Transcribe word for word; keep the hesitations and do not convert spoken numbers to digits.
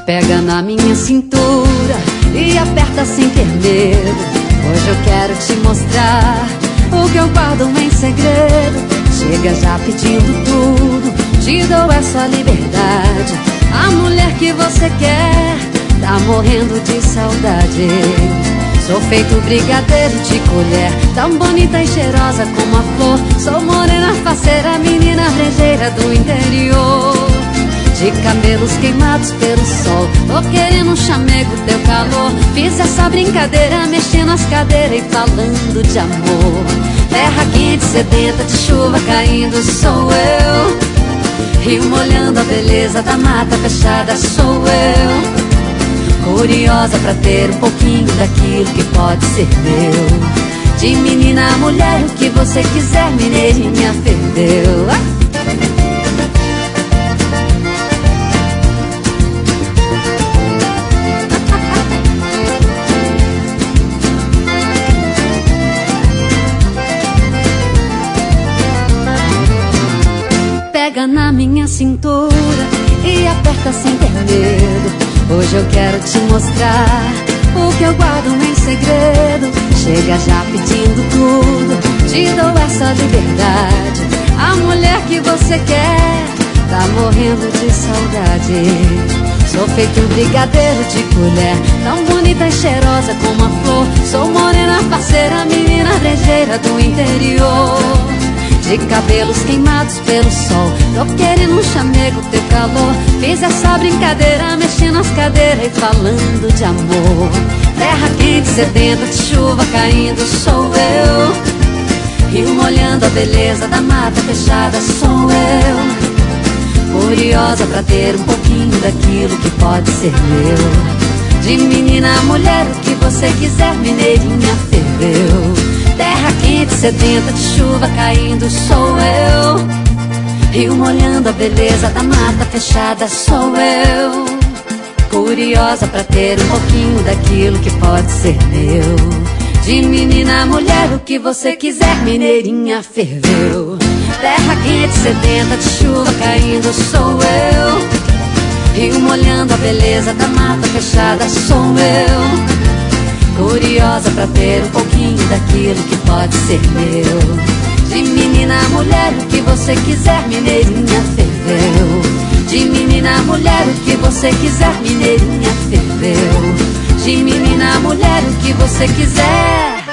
Pega na minha cintura e aperta sem ter medo. Hoje eu quero te mostrar o que eu guardo em segredo. Chega já pedindo tudo, te dou essa liberdade. A mulher que você quer tá morrendo de saudade. Sou feito brigadeiro de colher, tão bonita e cheirosa como a flor. Sou morena, faceira, menina brejeira do interior, de cabelos queimados pelo sol. Tô querendo um chamego, teu calor. Fiz essa brincadeira, mexendo as cadeiras e falando de amor. Terra quente, sedenta, de chuva caindo, sou eu. Rio molhando a beleza da mata fechada, sou eu. Curiosa pra ter um pouquinho daquilo que pode ser meu. De menina a mulher, o que você quiser, mineirinha perdeu. Ah! Pega na minha cintura e aperta sem ter medo. Hoje eu quero te mostrar o que eu guardo em segredo. Chega já pedindo tudo, te dou essa liberdade. A mulher que você quer tá morrendo de saudade. Sou feito um brigadeiro de colher, tão bonita e cheirosa como a flor. Sou morena, parceira, menina brejeira do interior, de cabelos queimados pelo sol. Tô querendo um chamego, teu calor. Fiz essa brincadeira, mexendo as cadeiras e falando de amor. Terra quente, sedenta, de chuva caindo, sou eu. Rio molhando a beleza da mata fechada, sou eu. Curiosa pra ter um pouquinho daquilo que pode ser meu. De menina a mulher, o que você quiser, mineirinha ferveu. Terra quente, sedenta, de chuva caindo, sou eu. Rio molhando a beleza da mata fechada, sou eu. Curiosa pra ter um pouquinho daquilo que pode ser meu. De menina a mulher, o que você quiser, mineirinha ferveu. Terra quente, sedenta, de chuva caindo, sou eu. Rio molhando a beleza da mata fechada, sou eu. Curiosa pra ter um pouquinho daquilo que pode ser meu. De menina a mulher, o que você quiser, mineirinha ferveu. De menina a mulher, o que você quiser, mineirinha ferveu. De menina a mulher, o que você quiser.